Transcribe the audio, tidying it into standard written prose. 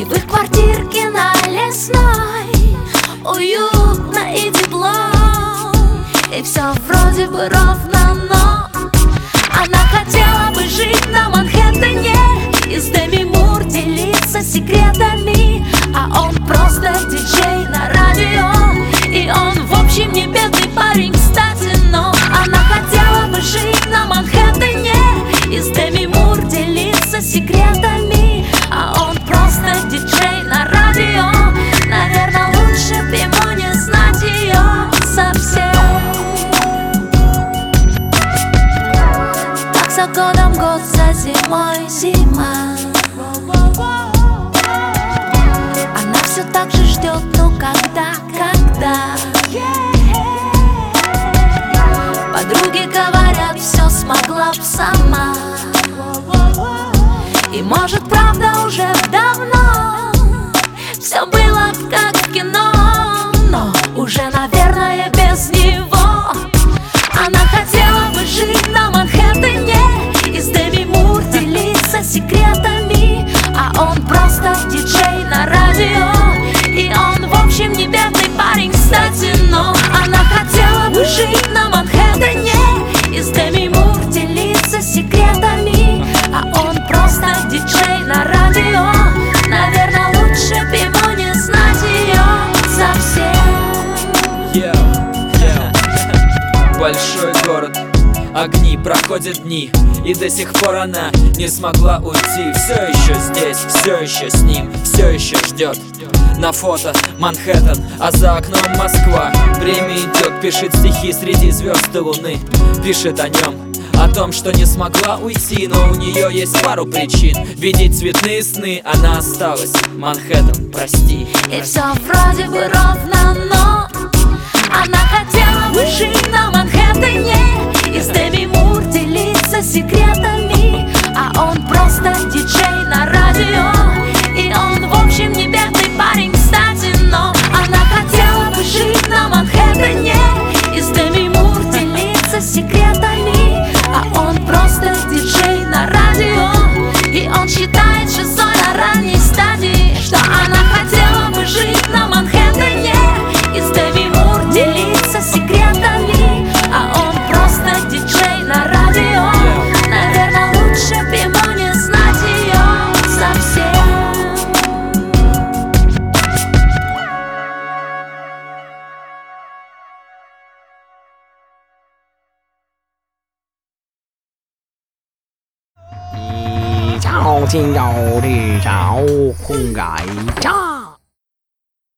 В их квартирке на Лесной уютно и тепло, и все вроде бы ровно, но она хотела бы жить на Манхэттене и с Деми Мур делиться секретами, а он просто диджей на радио. И он в общем не бедный парень, кстати, но она хотела бы жить на Манхэттене и с Деми Мур делиться секретами, а он просто диджей на радио. Наверное, лучше б ему не знать ее совсем. Так за годом год, за зимой зима. Она все так же ждет, ну когда. Подруги говорят, все смогла б сама. И может правда уже давно все было как в кино, но уже, наверное, без него. Она хотела бы жить на Манхэттене и с Деми Мур делиться секретами, а он просто диджей на радио. И он в общем не бедный парень, кстати, но она хотела бы жить на Манхэттене и с Деми Мур делиться секретами, а он просто диджей на радио. Наверное, лучше б ему не знать ее совсем. Большой город, огни, проходят дни, и до сих пор она не смогла уйти. Все еще здесь, все еще с ним, все еще ждет. На фото Манхэттен, а за окном Москва. Время идет, пишет стихи среди звезд и луны. Пишет о нем, о том, что не смогла уйти, но у нее есть пару причин видеть цветные сны. Она осталась, Манхэттен, прости. И все вроде бы ровно, но она хотела бы жить на Манхэттене и с Деми Мур делиться секретами, а он просто диджей на радио. И он в общем не бедный парень, кстати, но она хотела бы жить на Манхэттене и с Деми Мур делиться секретами, а он просто диджей на радио. И он считает шизой на ранней стадии, что она хотела бы жить на Манхэттене и с Деми Мур делиться секретами, а он просто диджей на радио. Наверное, лучше б ему не знать ее совсем. Chào, xin chào thì chào khung gái cha.